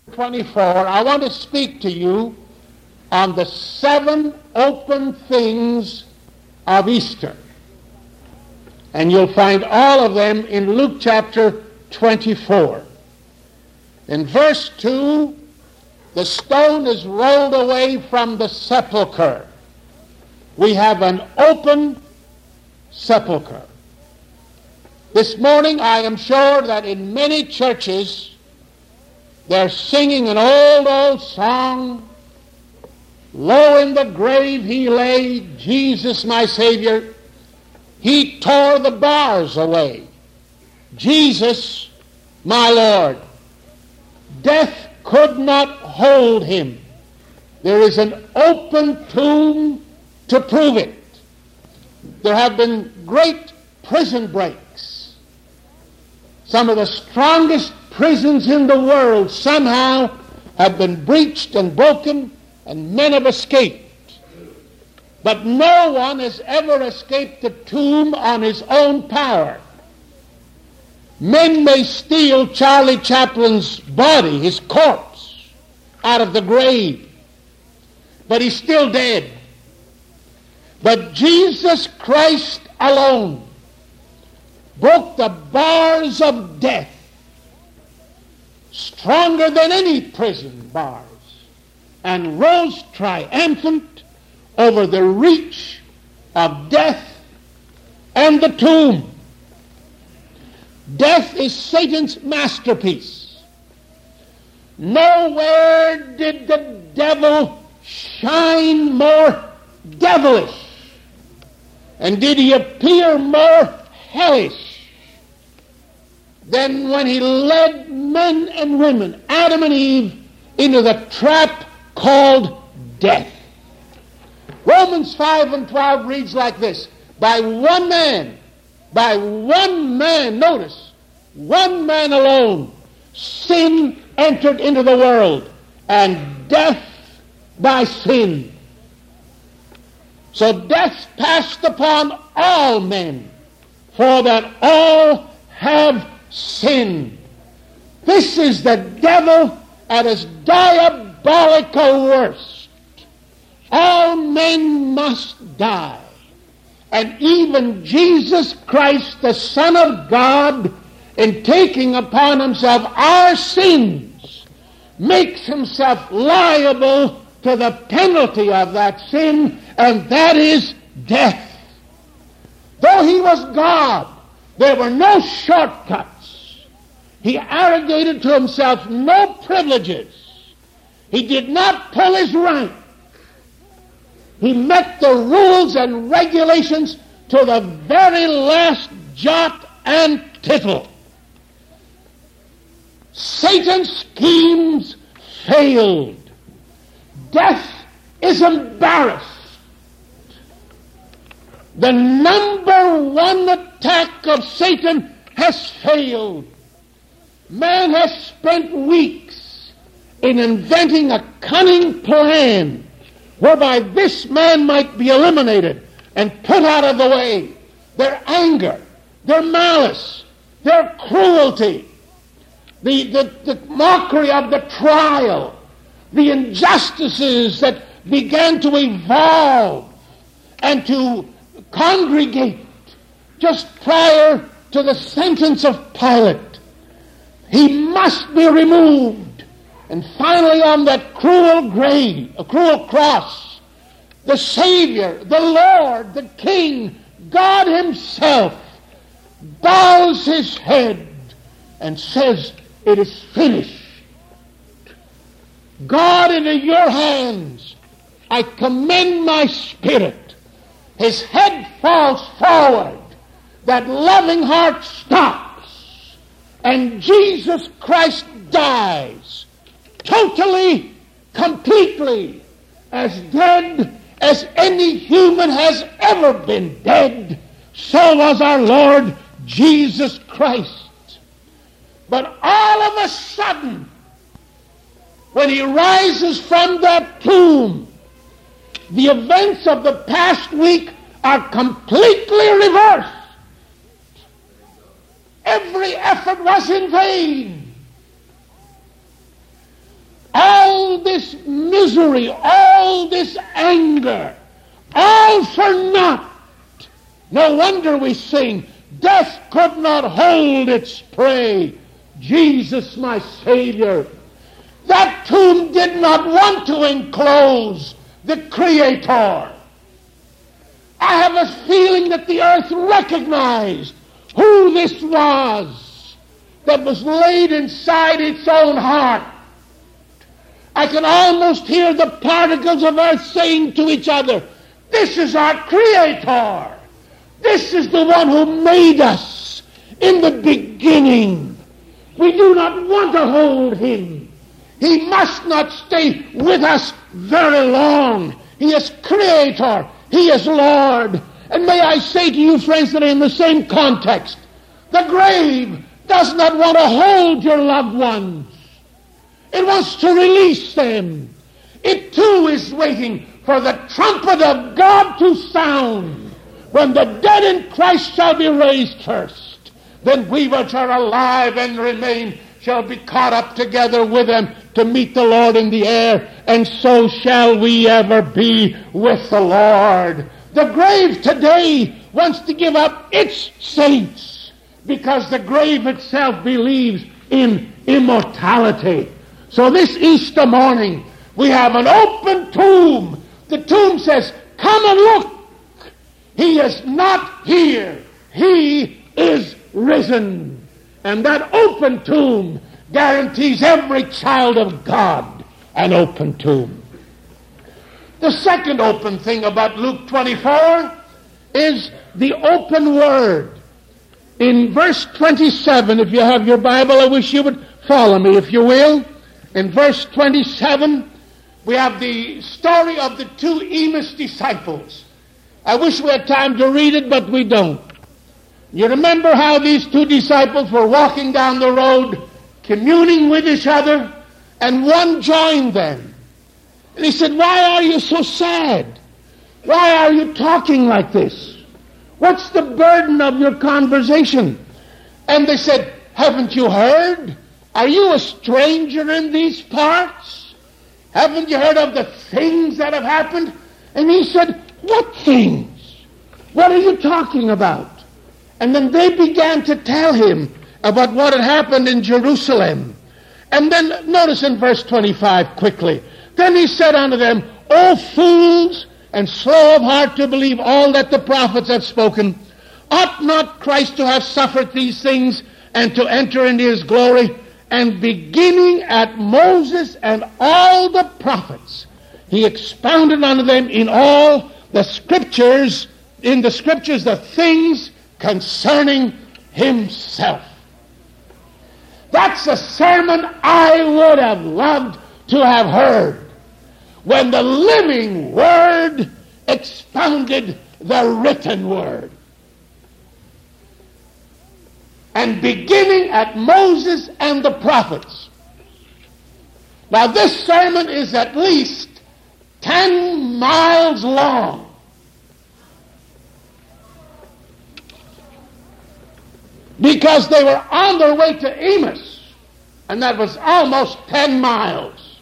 24, I want to speak to you on the 7 open things of Easter. And you'll find all of them in Luke chapter 24. In verse 2, the stone is rolled away from the sepulchre. We have an open sepulchre. This morning, I am sure that in many churches, they're singing an old song. Low in the grave he lay, Jesus my Savior. He tore the bars away. Jesus my Lord. Death could not hold him. There is an open tomb to prove it. There have been great prison breaks. Some of the strongest prisons in the world somehow have been breached and broken, and men have escaped. But no one has ever escaped the tomb on his own power. Men may steal Charlie Chaplin's body, his corpse, out of the grave, but he's still dead. But Jesus Christ alone broke the bars of death, stronger than any prison bars, and rose triumphant over the reach of death and the tomb. Death is Satan's masterpiece. Nowhere did the devil shine more devilish, and did he appear more hellish than when he led men and women, Adam and Eve, into the trap called death. Romans 5:12 reads like this: by one man, notice, one man alone, sin entered into the world, and death by sin. So death passed upon all men, for that all have sinned. This is the devil at his diabolical worst. All men must die. And even Jesus Christ, the Son of God, in taking upon himself our sins, makes himself liable to the penalty of that sin, and that is death. Though he was God, there were no shortcuts. He arrogated to himself no privileges. He did not pull his rank. He met the rules and regulations to the very last jot and tittle. Satan's schemes failed. Death is embarrassed. The number one attack of Satan has failed. Man has spent weeks in inventing a cunning plan whereby this man might be eliminated and put out of the way. Their anger, their malice, their cruelty, the mockery of the trial, the injustices that began to evolve and to congregate just prior to the sentence of Pilate. He must be removed. And finally, on that cruel cross, the Savior, the Lord, the King, God himself bows his head and says, "It is finished. God, into your hands I commend my spirit." His head falls forward. That loving heart stops. And Jesus Christ dies. Totally, completely, as dead as any human has ever been dead, so was our Lord Jesus Christ. But all of a sudden, when he rises from that tomb, the events of the past week are completely reversed. Every effort was in vain. all this misery, all this anger, all for naught. No wonder we sing, death could not hold its prey. Jesus, my Savior. That tomb did not want to enclose the Creator. I have a feeling that the earth recognized who this was that was laid inside its own heart. I can almost hear the particles of earth saying to each other, this is our Creator. This is the one who made us in the beginning. We do not want to hold him. He must not stay with us very long. He is Creator. He is Lord. And may I say to you, friends, that in the same context, the grave does not want to hold your loved ones. It wants to release them. It too is waiting for the trumpet of God to sound. When the dead in Christ shall be raised first, then we which are alive and remain shall be caught up together with them to meet the Lord in the air, and so shall we ever be with the Lord. The grave today wants to give up its saints because the grave itself believes in immortality. So this Easter morning, we have an open tomb. The tomb says, come and look. He is not here. He is risen. And that open tomb guarantees every child of God an open tomb. The second open thing about Luke 24 is the open word. In verse 27, if you have your Bible, I wish you would follow me, if you will. In verse 27, we have the story of the two Emmaus disciples. I wish we had time to read it, but we don't. You remember how these two disciples were walking down the road, communing with each other, and one joined them. And he said, why are you so sad? Why are you talking like this? What's the burden of your conversation? And they said, haven't you heard? Are you a stranger in these parts? Haven't you heard of the things that have happened? And he said, what things? What are you talking about? And then they began to tell him about what had happened in Jerusalem. And then notice in verse 25 quickly. Then he said unto them, O fools, and slow of heart to believe all that the prophets have spoken. Ought not Christ to have suffered these things and to enter into his glory? And beginning at Moses and all the prophets, he expounded unto them in all the scriptures, the things concerning himself. That's a sermon I would have loved to have heard when the living Word expounded the written Word. And beginning at Moses and the prophets. Now this sermon is at least 10 miles long. Because they were on their way to Emmaus, and that was almost 10 miles.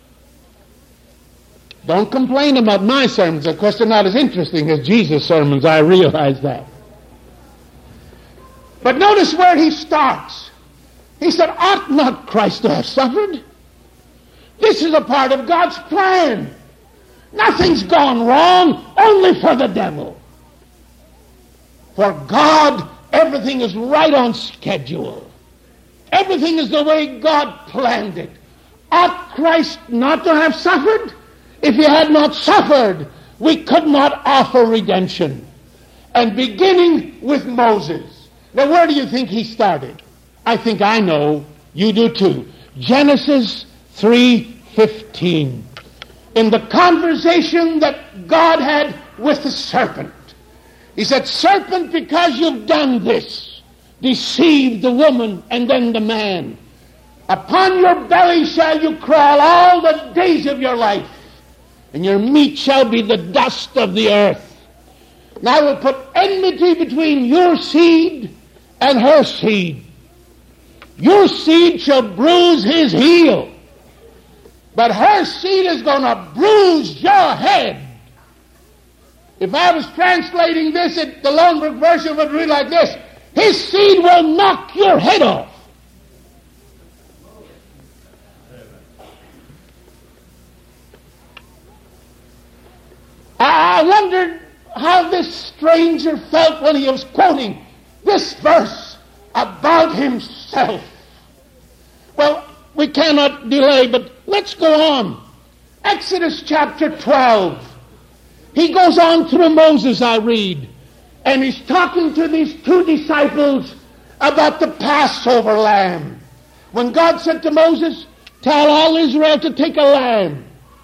Don't complain about my sermons. Of course, they're not as interesting as Jesus' sermons. I realize that. But notice where he starts. He said, ought not Christ to have suffered? This is a part of God's plan. Nothing's gone wrong, only for the devil. For God, everything is right on schedule. Everything is the way God planned it. Ought Christ not to have suffered? If he had not suffered, we could not offer redemption. And beginning with Moses. Now, where do you think he started? I think I know. You do too. Genesis 3:15. In the conversation that God had with the serpent, he said, serpent, because you've done this, deceived the woman and then the man, upon your belly shall you crawl all the days of your life, and your meat shall be the dust of the earth. And I will put enmity between your seed and her seed. Your seed shall bruise his heel, but her seed is going to bruise your head. If I was translating this, the Loneburg version would read like this: his seed will knock your head off. I wondered how this stranger felt when he was quoting this verse about himself. Well, we cannot delay, but let's go on. Exodus chapter 12. He goes on through Moses, I read, and he's talking to these two disciples about the Passover lamb. When God said to Moses, tell all Israel to take a lamb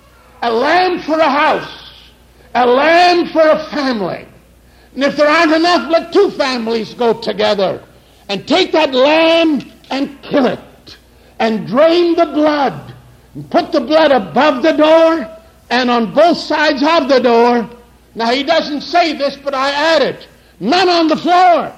for a house, a lamb for a family. And if there aren't enough, let two families go together and take that lamb and kill it and drain the blood and put the blood above the door and on both sides of the door. Now, he doesn't say this, but I add it. None on the floor.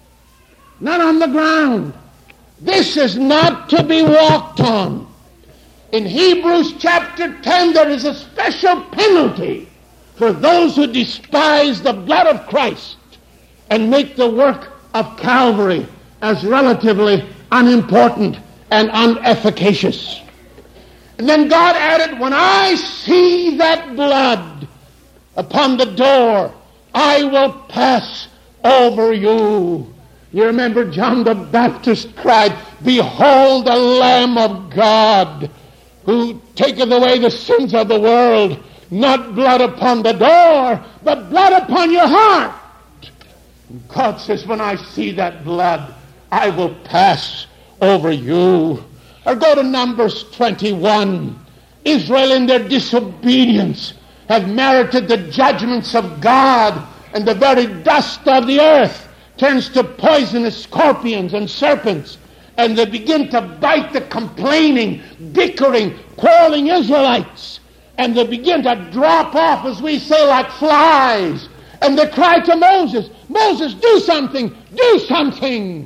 None on the ground. This is not to be walked on. In Hebrews chapter 10, there is a special penalty for those who despise the blood of Christ and make the work of Calvary as relatively unimportant and unefficacious. And then God added, when I see that blood upon the door, I will pass over you. You remember John the Baptist cried, behold the Lamb of God who taketh away the sins of the world. Not blood upon the door, but blood upon your heart. And God says, when I see that blood, I will pass over you. Or go to Numbers 21. Israel in their disobedience have merited the judgments of God, and the very dust of the earth turns to poisonous scorpions and serpents, and they begin to bite the complaining, bickering, quarreling Israelites. And they begin to drop off, as we say, like flies. And they cry to Moses, Moses, do something, do something.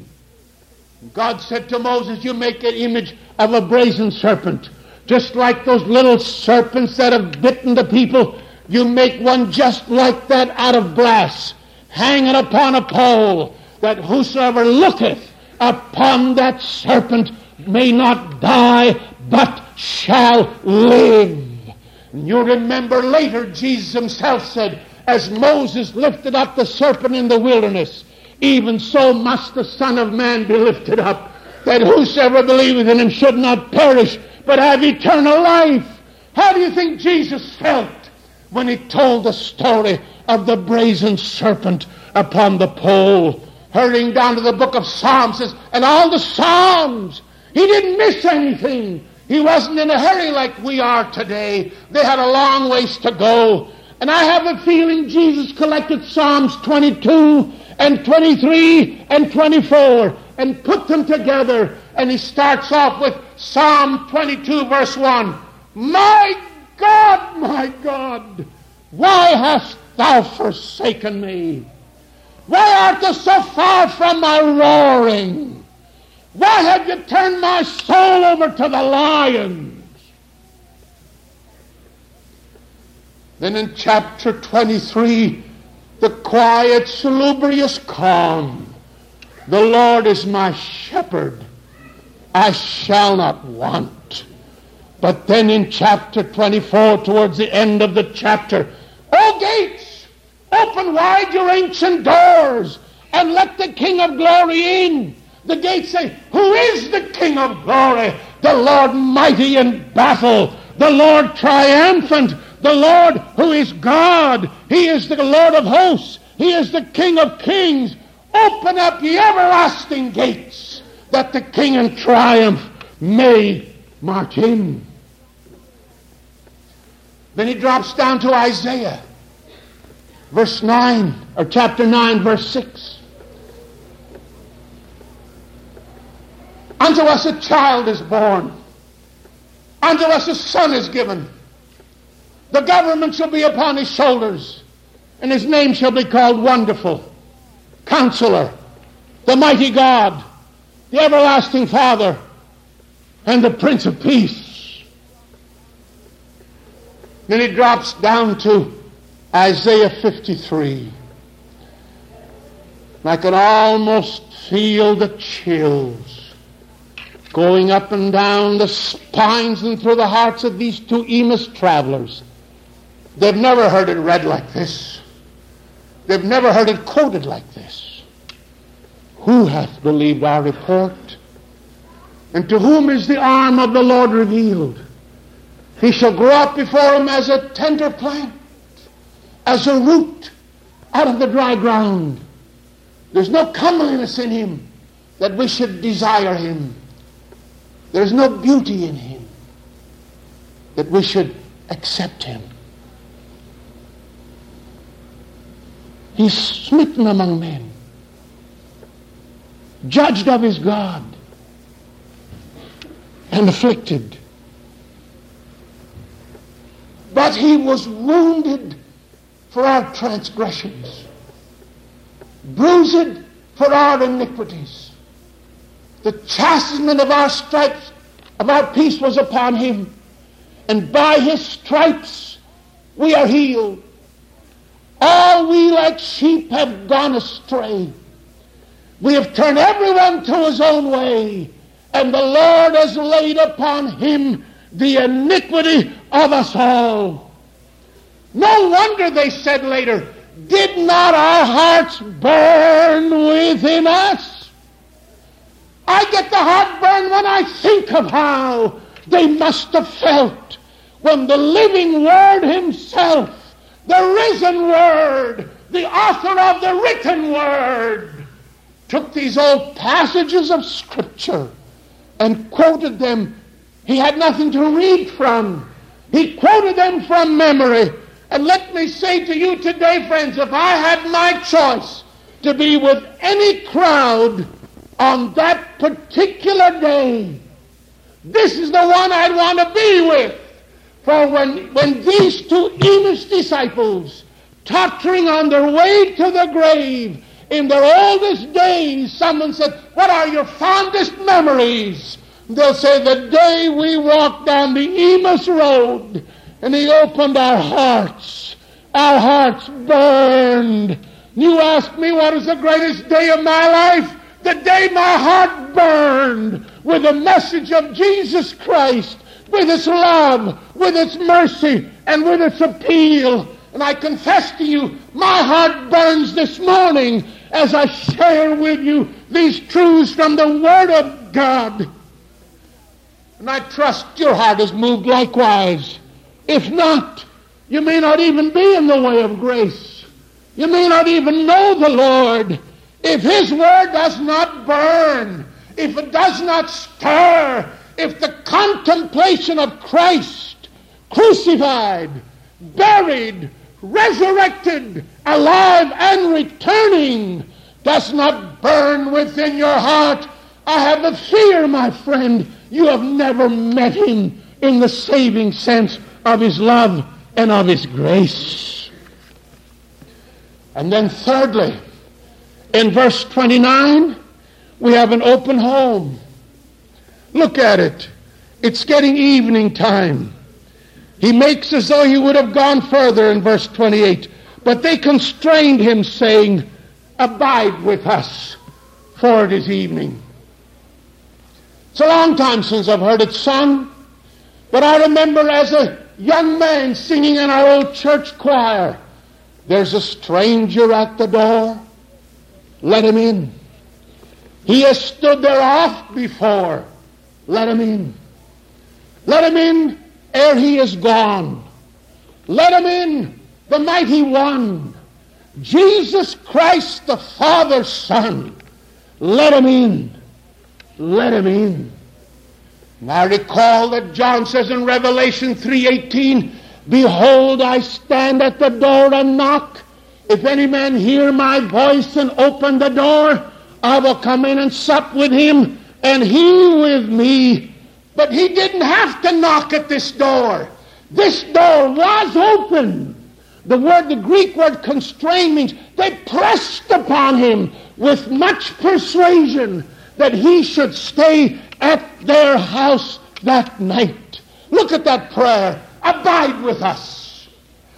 God said to Moses, you make an image of a brazen serpent. Just like those little serpents that have bitten the people, you make one just like that out of brass, hanging upon a pole, that whosoever looketh upon that serpent may not die, but shall live. You remember later Jesus himself said, as Moses lifted up the serpent in the wilderness, even so must the Son of Man be lifted up, that whosoever believeth in him should not perish, but have eternal life. How do you think Jesus felt when he told the story of the brazen serpent upon the pole? Hurrying down to the book of Psalms, says, and all the Psalms, he didn't miss anything. He wasn't in a hurry like we are today. They had a long ways to go. And I have a feeling Jesus collected Psalms 22 and 23 and 24 and put them together. And he starts off with Psalm 22 verse 1. My God, why hast thou forsaken me? Why art thou so far from my roaring? Why have you turned my soul over to the lions? Then in chapter 23, the quiet, salubrious calm. The Lord is my shepherd. I shall not want. But then in chapter 24, towards the end of the chapter, O gates, open wide your ancient doors, and let the King of glory in. The gates say, who is the King of glory? The Lord mighty in battle, the Lord triumphant, the Lord who is God. He is the Lord of hosts. He is the King of kings. Open up ye everlasting gates, that the King in triumph may march in. Then he drops down to Isaiah, verse 9, or chapter 9, verse 6. Unto us a child is born. Unto us a son is given. The government shall be upon his shoulders, and his name shall be called Wonderful, Counselor, the Mighty God, the Everlasting Father, and the Prince of Peace. Then he drops down to Isaiah 53. I can almost feel the chills going up and down the spines and through the hearts of these two Emmaus travelers. They've never heard it read like this. They've never heard it quoted like this. Who hath believed our report? And to whom is the arm of the Lord revealed? He shall grow up before him as a tender plant, as a root out of the dry ground. There's no comeliness in him that we should desire him. There's no beauty in him that we should accept him. He's smitten among men, judged of his God, and afflicted. But he was wounded for our transgressions, bruised for our iniquities. The chastisement of our stripes, of our peace, was upon him, and by his stripes we are healed. All we like sheep have gone astray. We have turned everyone to his own way, and the Lord has laid upon him the iniquity of us all. No wonder, they said later, did not our hearts burn within us? I get the heartburn when I think of how they must have felt when the living Word himself, the risen Word, the author of the written Word, took these old passages of Scripture and quoted them. He had nothing to read from. He quoted them from memory. And let me say to you today, friends, if I had my choice to be with any crowd on that particular day, this is the one I'd want to be with. For when these two Emmaus disciples, tottering on their way to the grave, in their oldest days, someone said, what are your fondest memories? They'll say, the day we walked down the Emmaus road and he opened our hearts. Our hearts burned. You ask me what is the greatest day of my life? The day my heart burned with the message of Jesus Christ, with its love, with its mercy, and with its appeal. And I confess to you, my heart burns this morning as I share with you these truths from the Word of God. And I trust your heart is moved likewise. If not, you may not even be in the way of grace. You may not even know the Lord. If his Word does not burn, if it does not stir, if the contemplation of Christ crucified, buried, resurrected, alive, and returning does not burn within your heart, I have a fear, my friend, you have never met him in the saving sense of his love and of his grace. And then thirdly, in verse 29, we have an open home. Look at it. It's getting evening time. He makes as though he would have gone further in verse 28. But they constrained him, saying, abide with us, for it is evening. It's a long time since I've heard it sung, but I remember as a young man singing in our old church choir, there's a stranger at the door, let him in. He has stood there oft before, let him in. Let him in ere he is gone. Let him in, the mighty one, Jesus Christ, the Father's Son. Let him in. Let him in. And I recall that John says in Revelation 3:18, behold, I stand at the door and knock. If any man hear my voice and open the door, I will come in and sup with him, and he with me. But he didn't have to knock at this door. This door was open. The Greek word constrain means they pressed upon him with much persuasion that he should stay at their house that night. Look at that prayer. Abide with us.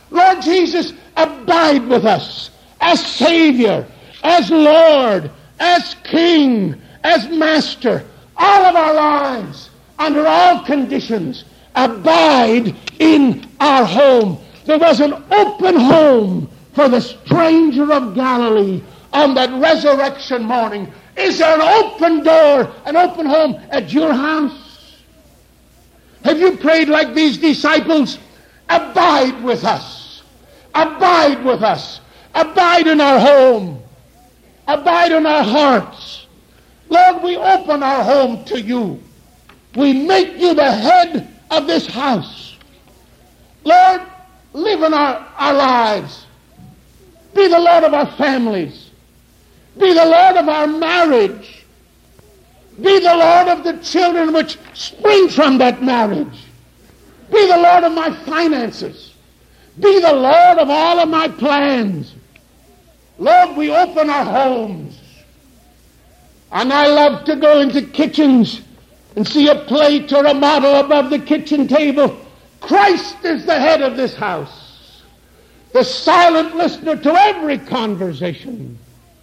Lord Jesus, abide with us as Savior, as Lord, as King, as Master, all of our lives, under all conditions. Abide in our home. There was an open home for the stranger of Galilee on that resurrection morning. Is there an open door, an open home at your house? Have you prayed like these disciples? Abide with us. Abide with us. Abide in our home. Abide in our hearts. Lord, we open our home to you. We make you the head of this house. Lord, live in our lives. Be the Lord of our families. Be the Lord of our marriage. Be the Lord of the children which spring from that marriage. Be the Lord of my finances. Be the Lord of all of my plans. Lord, we open our homes. And I love to go into kitchens and see a plate or a model above the kitchen table. Christ is the head of this house, the silent listener to every conversation,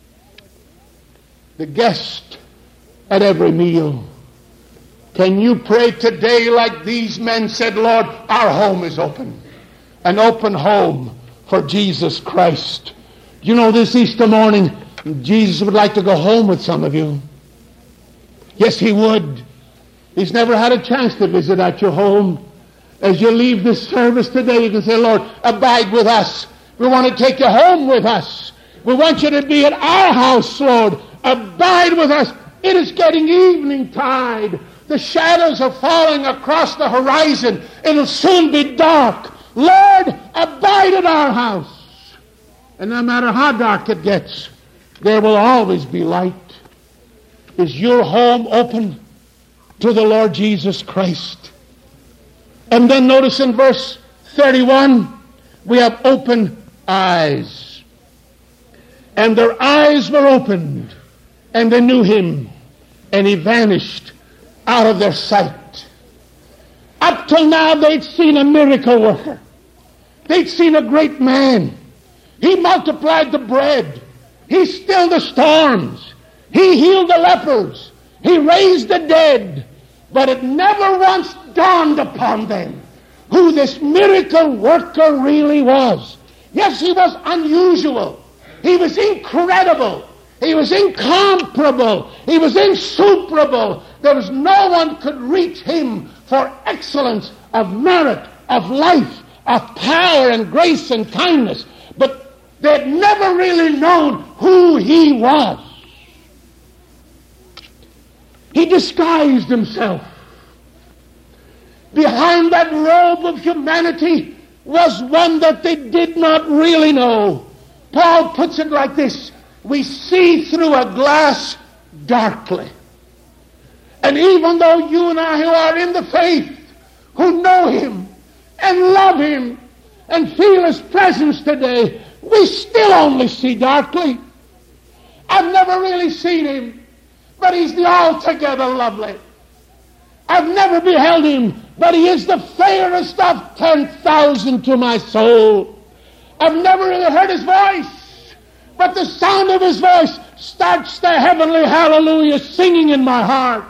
the guest at every meal. Can you pray today like these men said, Lord, our home is open, an open home for Jesus Christ. You know, this Easter morning, Jesus would like to go home with some of you. Yes, he would. He's never had a chance to visit at your home. As you leave this service today, you can say, Lord, abide with us. We want to take you home with us. We want you to be at our house, Lord. Abide with us. It is getting evening tide. The shadows are falling across the horizon. It'll soon be dark. Lord, abide at our house. And no matter how dark it gets, there will always be light. Is your home open to the Lord Jesus Christ? And then notice in verse 31, we have open eyes. And their eyes were opened, and they knew him, and he vanished out of their sight. Up till now, they'd seen a miracle worker. They'd seen a great man. He multiplied the bread. He stilled the storms. He healed the lepers. He raised the dead. But it never once dawned upon them who this miracle worker really was. Yes, he was unusual. He was incredible. He was incomparable. He was insuperable. There was no one could reach him for excellence of merit, of life, of power and grace and kindness. But they'd never really known who he was. He disguised himself. Behind that robe of humanity was one that they did not really know. Paul puts it like this: we see through a glass darkly. And even though you and I who are in the faith, who know him and love him and feel his presence today, we still only see darkly. I've never really seen him, but he's the altogether lovely. I've never beheld him, but he is the fairest of 10,000 to my soul. I've never really heard his voice, but the sound of his voice starts the heavenly hallelujah singing in my heart.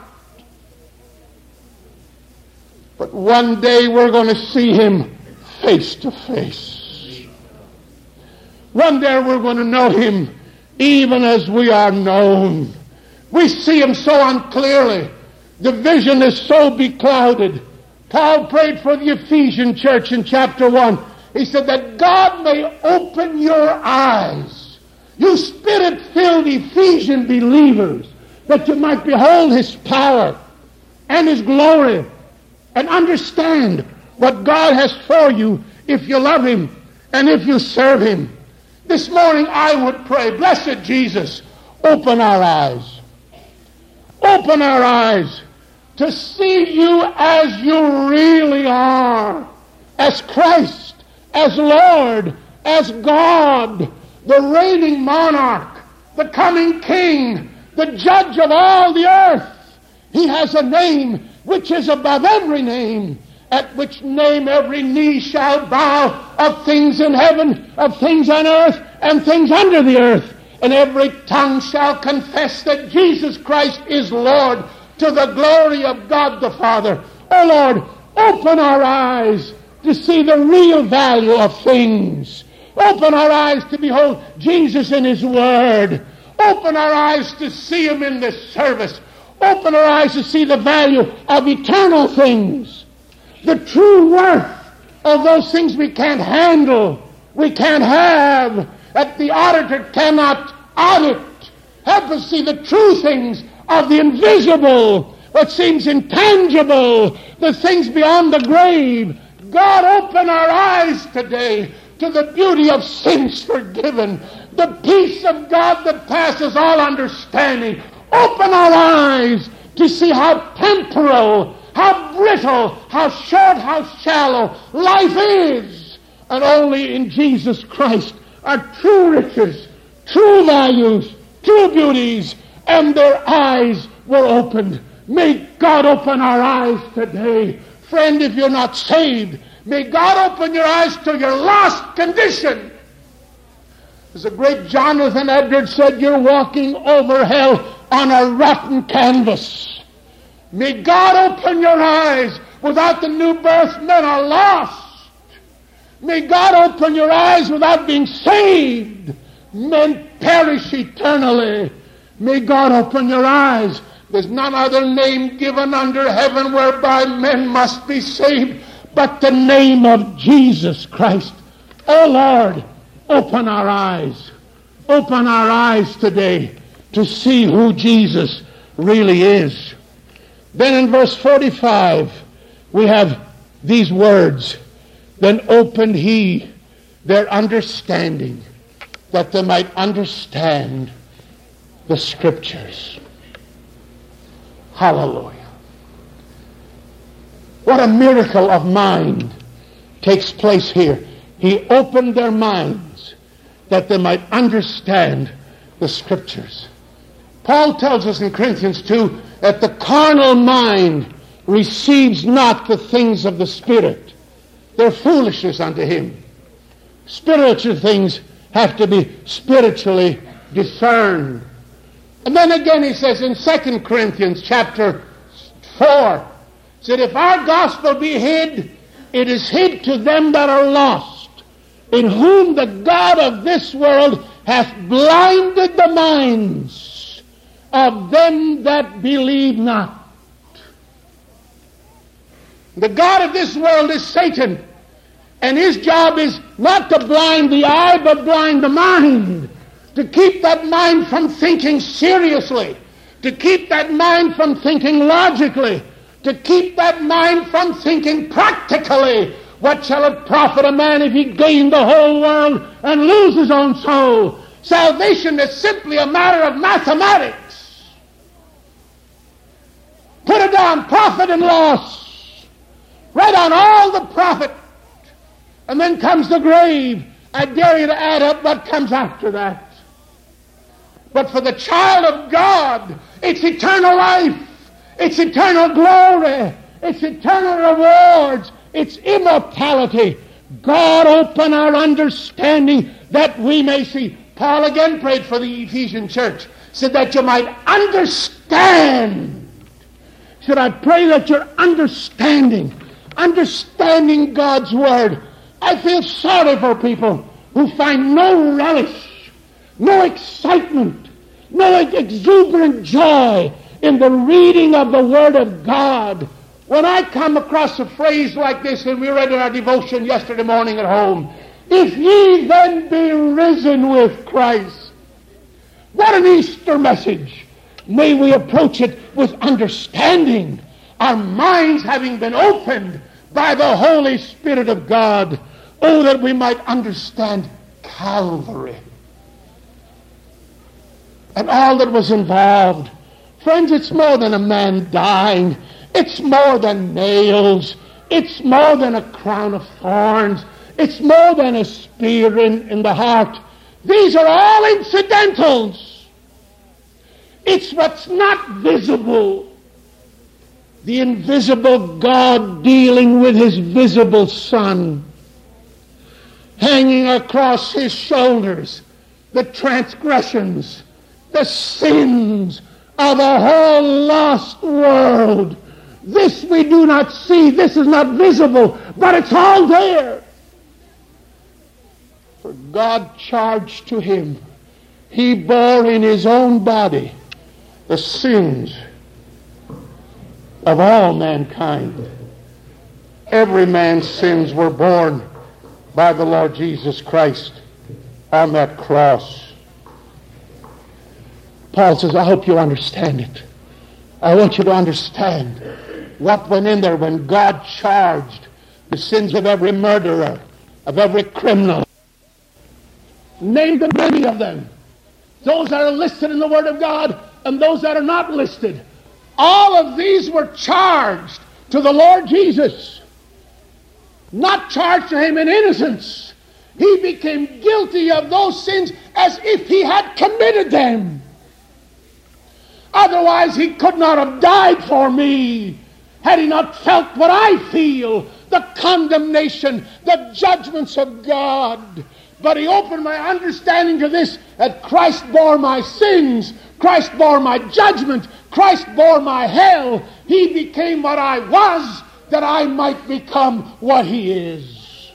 But one day we're going to see him face to face. One day we're going to know him even as we are known. We see him so unclearly. The vision is so beclouded. Paul prayed for the Ephesian church in chapter 1. He said that God may open your eyes, you spirit-filled Ephesian believers, that you might behold his power and his glory and understand what God has for you if you love him and if you serve him. This morning I would pray, blessed Jesus, open our eyes. Open our eyes to see you as you really are, as Christ, as Lord, as God, the reigning monarch, the coming king, the judge of all the earth. He has a name which is above every name, at which name every knee shall bow of things in heaven, of things on earth, and things under the earth. And every tongue shall confess that Jesus Christ is Lord, to the glory of God the Father. Oh Lord, open our eyes to see the real value of things. Open our eyes to behold Jesus in His Word. Open our eyes to see Him in this service. Open our eyes to see the value of eternal things. The true worth of those things we can't handle, we can't have, that the auditor cannot audit. Help us see the true things of the invisible, what seems intangible, the things beyond the grave. God, open our eyes today to the beauty of sins forgiven, the peace of God that passes all understanding. Open our eyes to see how temporal, how brittle, how short, how shallow life is. And only in Jesus Christ are true riches, true values, true beauties, and their eyes were opened. May God open our eyes today. Friend, if you're not saved, may God open your eyes to your lost condition. As the great Jonathan Edwards said, you're walking over hell on a rotten canvas. May God open your eyes. Without the new birth, men are lost. May God open your eyes. Without being saved, men perish eternally. May God open your eyes. There's none other name given under heaven whereby men must be saved but the name of Jesus Christ. Oh Lord, open our eyes. Open our eyes today to see who Jesus really is. Then in verse 45, we have these words. Then opened He their understanding, that they might understand the Scriptures. Hallelujah. What a miracle of mind takes place here. He opened their minds that they might understand the Scriptures. Paul tells us in Corinthians 2 that the carnal mind receives not the things of the Spirit. They're foolishness unto him. Spiritual things have to be spiritually discerned. And then again he says in 2 Corinthians chapter 4, said, if our gospel be hid, it is hid to them that are lost, in whom the God of this world hath blinded the minds of them that believe not. The God of this world is Satan, and his job is not to blind the eye, but blind the mind, to keep that mind from thinking seriously, to keep that mind from thinking logically, to keep that mind from thinking practically. What shall it profit a man if he gain the whole world and lose his own soul? Salvation is simply a matter of mathematics. Put it down, profit and loss. Write down all the profit. And then comes the grave. I dare you to add up what comes after that. But for the child of God, it's eternal life. It's eternal glory. It's eternal rewards. It's immortality. God, open our understanding that we may see. Paul again prayed for the Ephesian church, said that you might understand. Should I pray that you're understanding God's Word? I feel sorry for people who find no relish, no excitement, no exuberant joy in the reading of the Word of God. When I come across a phrase like this, and we read in our devotion yesterday morning at home, if ye then be risen with Christ. What an Easter message. May we approach it with understanding, our minds having been opened by the Holy Spirit of God. Oh, that we might understand Calvary and all that was involved. Friends, it's more than a man dying. It's more than nails. It's more than a crown of thorns. It's more than a spear in the heart. These are all incidentals. It's what's not visible. The invisible God dealing with his visible Son. hanging across his shoulders the transgressions, the sins of a whole lost world. This we do not see. This is not visible, but it's all there. For God charged to him, he bore in his own body the sins of all mankind. Every man's sins were borne by the Lord Jesus Christ on that cross. Paul says, I hope you understand it. I want you to understand what went in there when God charged the sins of every murderer, of every criminal. Named the many of them. Those that are listed in the Word of God and those that are not listed. All of these were charged to the Lord Jesus. Not charged to him in innocence. He became guilty of those sins as if he had committed them. Otherwise he could not have died for me had he not felt what I feel, the condemnation, the judgments of God. But he opened my understanding to this, that Christ bore my sins, Christ bore my judgment, Christ bore my hell. He became what I was, that I might become what he is.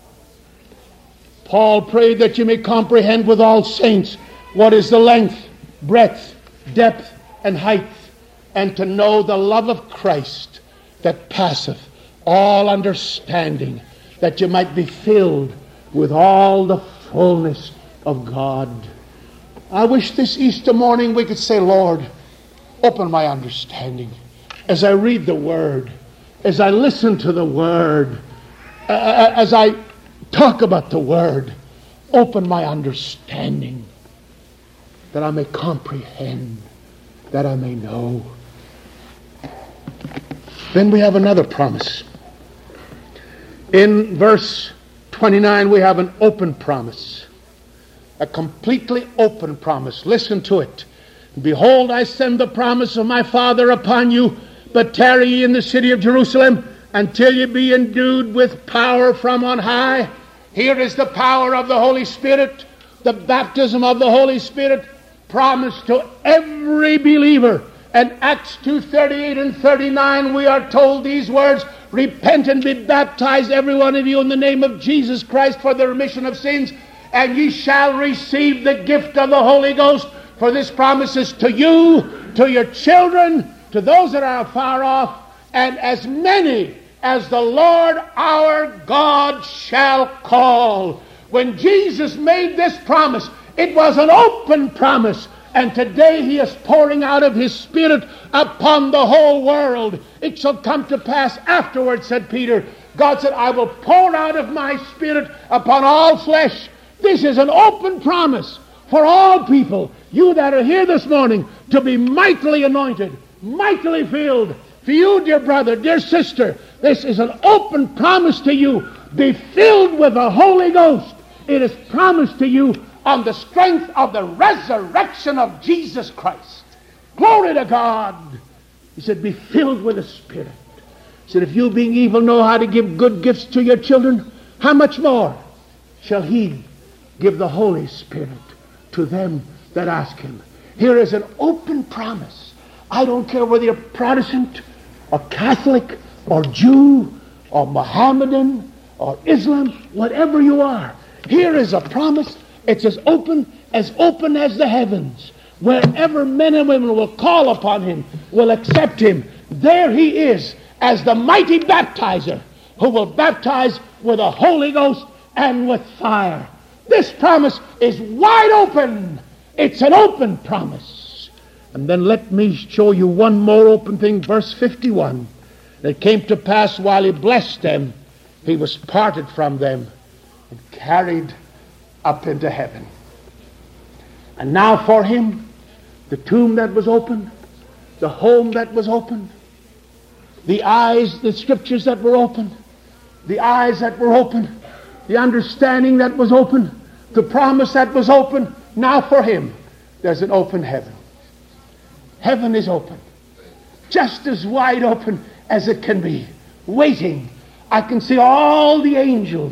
Paul prayed that you may comprehend with all saints what is the length, breadth, depth, and height, and to know the love of Christ that passeth all understanding, that you might be filled with all the fullness of God. I wish this Easter morning we could say, Lord, open my understanding as I read the Word, as I listen to the Word, as I talk about the Word. Open my understanding that I may comprehend, that I may know. Then we have another promise. In verse 29 we have an open promise. A completely open promise. Listen to it. Behold, I send the promise of my Father upon you, but tarry ye in the city of Jerusalem until ye be endued with power from on high. Here is the power of the Holy Spirit, the baptism of the Holy Spirit, promised to every believer. And Acts 2:38 and 39 we are told these words, repent and be baptized every one of you in the name of Jesus Christ for the remission of sins, and ye shall receive the gift of the Holy Ghost. For this promise is to you, to your children, to those that are far off, and as many as the Lord our God shall call. When Jesus made this promise, it was an open promise. And today he is pouring out of his Spirit upon the whole world. It shall come to pass afterwards, said Peter. God said, I will pour out of my Spirit upon all flesh. This is an open promise for all people. You that are here this morning, to be mightily anointed, mightily filled. For you, dear brother, dear sister, this is an open promise to you. Be filled with the Holy Ghost. It is promised to you on the strength of the resurrection of Jesus Christ. Glory to God. He said, be filled with the Spirit. He said, if you being evil know how to give good gifts to your children, how much more shall he give the Holy Spirit to them that ask him? Here is an open promise. I don't care whether you're Protestant or Catholic or Jew or Mohammedan or Islam, whatever you are. Here is a promise. It's as open as the heavens. Wherever men and women will call upon him, will accept him, there he is as the mighty baptizer who will baptize with the Holy Ghost and with fire. This promise is wide open. It's an open promise. And then let me show you one more open thing. Verse 51. It came to pass while he blessed them, he was parted from them and carried up into heaven. And now for him, the tomb that was open, the home that was open, the eyes, the scriptures that were open, the eyes that were open, the understanding that was open, the promise that was open. Now for him, there's an open heaven. Heaven is open, just as wide open as it can be, waiting. I can see all the angels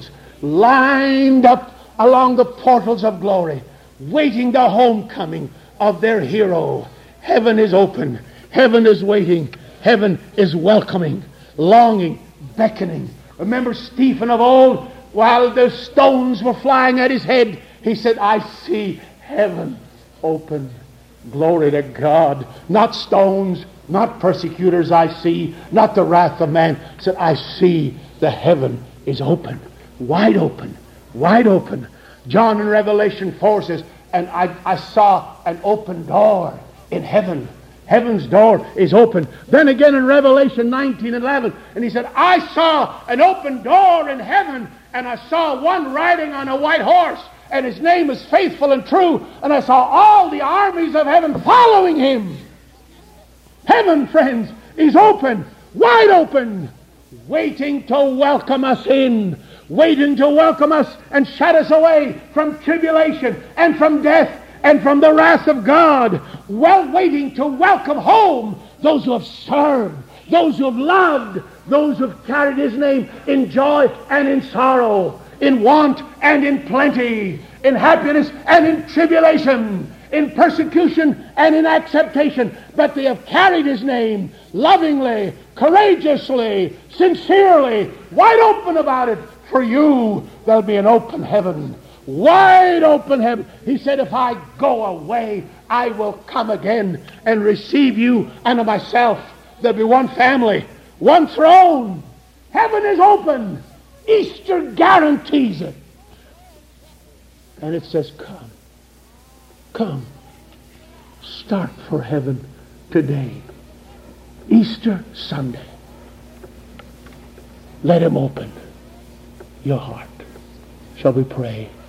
lined up along the portals of glory, waiting the homecoming of their hero. Heaven is open. Heaven is waiting. Heaven is welcoming, longing, beckoning. Remember Stephen of old, while the stones were flying at his head, he said, I see heaven open. Glory to God. Not stones, not persecutors I see, not the wrath of man. He said, I see the heaven is open. Wide open. Wide open. John in Revelation 4 says, and I saw an open door in heaven. Heaven's door is open. Then again in Revelation 19:11, and he said, I saw an open door in heaven, and I saw one riding on a white horse, and his name is Faithful and True, and I saw all the armies of heaven following him. Heaven, friends, is open, wide open, waiting to welcome us in, waiting to welcome us and shut us away from tribulation and from death and from the wrath of God, waiting to welcome home those who have served, those who have loved, those who have carried his name in joy and in sorrow, in want and in plenty, in happiness and in tribulation, in persecution and in acceptation. But they have carried his name lovingly, courageously, sincerely, wide open about it. For you, there'll be an open heaven. Wide open heaven. He said, if I go away, I will come again and receive you unto myself. There'll be one family, one throne. Heaven is open. Easter guarantees it. And it says, come. Come. Start for heaven today. Easter Sunday. Let him open your heart. Shall we pray?